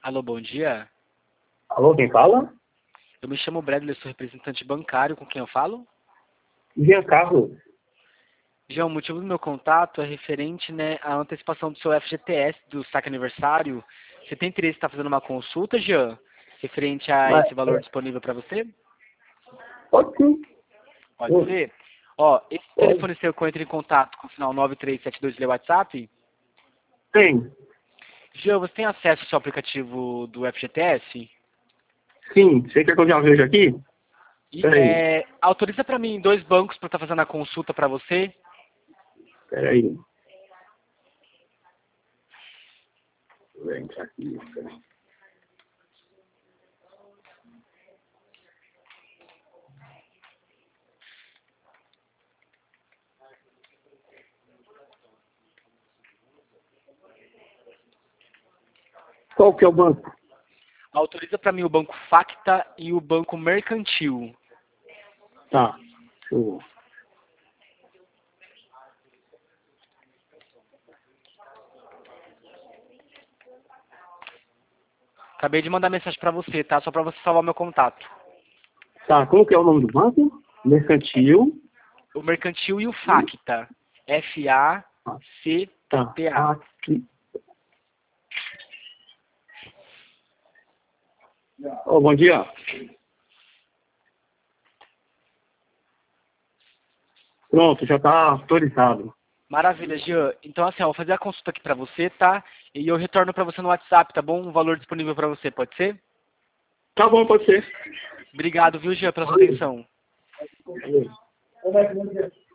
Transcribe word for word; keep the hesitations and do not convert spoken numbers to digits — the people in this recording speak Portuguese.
Alô, bom dia. Alô, quem fala? Eu me chamo Bradley, sou representante bancário, com quem eu falo? Giancarlo. Jean, o motivo do meu contato é referente, né, à antecipação do seu F G T S, do saque aniversário. Você tem interesse em estar fazendo uma consulta, Jean, referente a Mas, esse valor disponível para você? pode sim. Pode Oi. ser? Ó, esse Pode. telefone seu que eu entre em contato com o final nove três sete dois, ele é WhatsApp? Tem. Jean, você tem acesso ao seu aplicativo do F G T S? Sim. Você quer que eu já veja aqui? E, Peraí. é, autoriza para mim dois bancos para estar fazendo a consulta para você? Peraí. Deixa eu entrar aqui. Peraí. Qual que é o banco? Autoriza para mim o banco Facta e o banco Mercantil. Tá. Deixa eu... Acabei de mandar mensagem para você, tá? Só para você salvar meu contato. Tá, como que é o nome do banco? Mercantil. O Mercantil e o Facta. F A C Tá. T A. Aqui. Ô, bom dia. Pronto, já tá autorizado. Maravilha, Jean. Então, assim, ó, vou fazer a consulta aqui para você, tá? E eu retorno para você no WhatsApp, tá bom? Um valor disponível para você, pode ser? Tá bom, pode ser. Obrigado, viu, Jean, pela sua atenção. Valeu.